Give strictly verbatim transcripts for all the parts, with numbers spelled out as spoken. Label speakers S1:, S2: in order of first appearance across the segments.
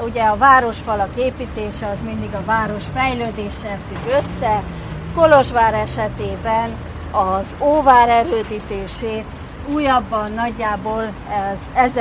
S1: Ugye a városfalak építése az mindig a város fejlődéssel függ össze. Kolozsvár esetében az óvár erődítését újabban nagyjából az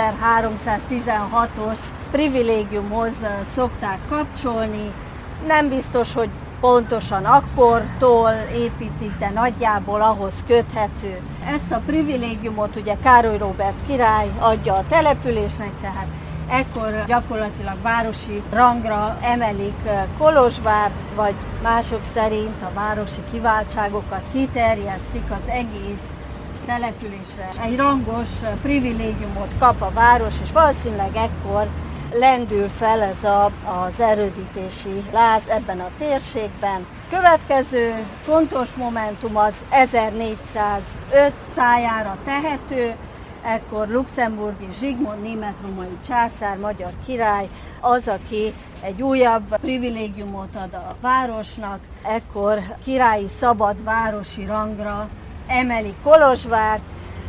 S1: ezerháromszáztizenhatos privilégiumhoz szokták kapcsolni. Nem biztos, hogy pontosan akkortól építik, de nagyjából ahhoz köthető. Ezt a privilégiumot ugye Károly Róbert király adja a településnek, tehát ekkor gyakorlatilag városi rangra emelik Kolozsvárt, vagy mások szerint a városi kiváltságokat kiterjesztik az egész településre. Egy rangos privilégiumot kap a város, és valószínűleg ekkor lendül fel ez a, az erődítési láz ebben a térségben. Következő fontos momentum az ezernégyszázöt tájára tehető, ekkor luxemburgi Zsigmond német-római császár, magyar király az, aki egy újabb privilégiumot ad a városnak, ekkor királyi szabad városi rangra emeli Kolozsvárt,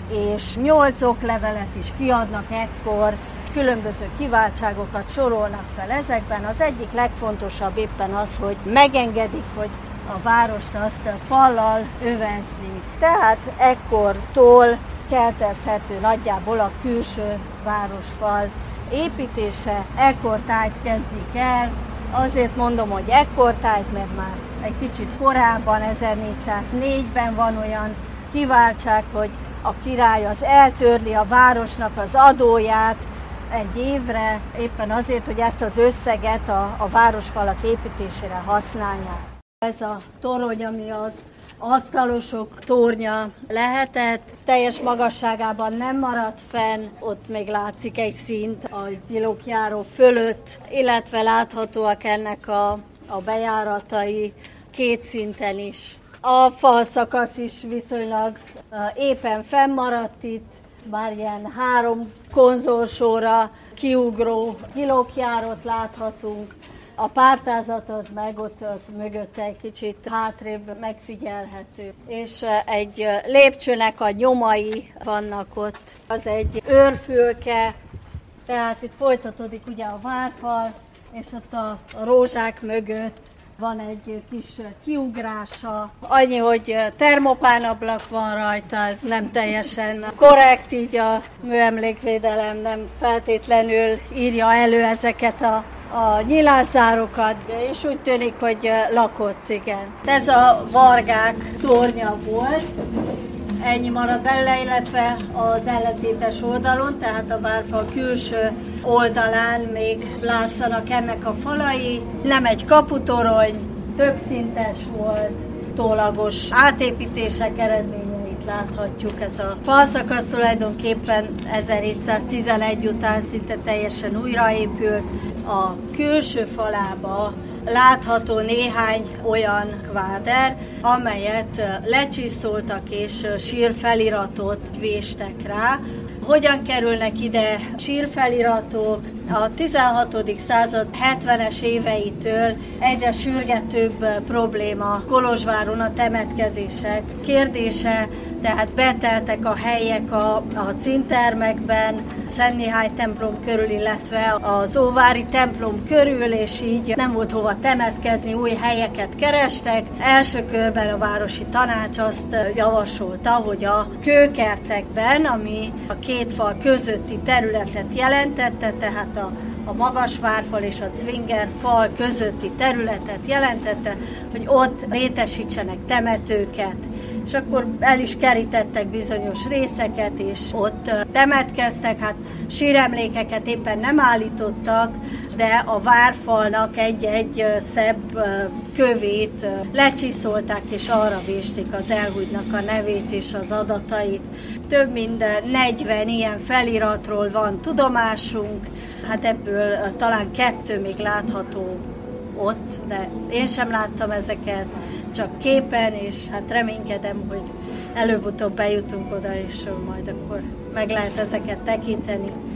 S1: és nyolc oklevelet is kiadnak ekkor, különböző kiváltságokat sorolnak fel ezekben. Az egyik legfontosabb éppen az, hogy megengedik, hogy a várost azt fallal övezzék. Tehát ekkortól keltezhető nagyjából a külső városfal építése, ekkortájt kezdik el. Azért mondom, hogy ekkortájt, mert már egy kicsit korábban, ezernégyszáznégyben van olyan kiváltság, hogy a király az eltörli a városnak az adóját egy évre, éppen azért, hogy ezt az összeget a, a városfalak építésére használják. Ez a torony, ami az asztalosok tornya lehetett, teljes magasságában nem maradt fenn, ott még látszik egy szint a gyilokjáró fölött, illetve láthatóak ennek a, a bejáratai két szinten is. A falszakasz is viszonylag éppen fennmaradt itt, bár ilyen három konzolsóra kiugró gyilokjárót láthatunk. A pártázat az meg ott, ott mögött egy kicsit hátrébb megfigyelhető. És egy lépcsőnek a nyomai vannak ott. Az egy őrfülke, tehát itt folytatódik ugye a várfal, és ott a rózsák mögött van egy kis kiugrása. Annyi, hogy termopánablak van rajta, ez nem teljesen korrekt, így a műemlékvédelem nem feltétlenül írja elő ezeket a a nyilászárokat, és úgy tűnik, hogy lakott, igen. Ez a Vargák tornya volt, ennyi marad belőle, illetve az ellentétes oldalon, tehát a várfal külső oldalán még látszanak ennek a falai. Nem egy kaputorony, többszintes volt, tólagos átépítések eredményeit láthatjuk. Ez a falszakasz tulajdonképpen ezerhétszáztizenegy után szinte teljesen újraépült. A külső falába látható néhány olyan kváder, amelyet lecsiszoltak és sírfeliratot véstek rá. Hogyan kerülnek ide sírfeliratok? A tizenhatodik század hetvenes éveitől egyre sürgetőbb probléma Kolozsváron a temetkezések kérdése, tehát beteltek a helyek a, a cintermekben, Szent Mihály templom körül, illetve az óvári templom körül, és így nem volt hova temetkezni, új helyeket kerestek. Első körben a városi tanács azt javasolta, hogy a kőkertekben, ami a két fal közötti területet jelentette, tehát a a Magasvárfal és a Cvinger fal közötti területet jelentette, hogy ott létesítsenek temetőket. És akkor el is kerítettek bizonyos részeket, és ott temetkeztek, hát síremlékeket éppen nem állítottak, de a várfalnak egy-egy szebb kövét lecsiszolták, és arra vésték az elhunytnak a nevét és az adatait. Több mint negyven ilyen feliratról van tudomásunk, hát ebből talán kettő még látható ott, de én sem láttam ezeket, csak képen, és hát reménykedem, hogy előbb-utóbb bejutunk oda, és majd akkor meg lehet ezeket tekinteni.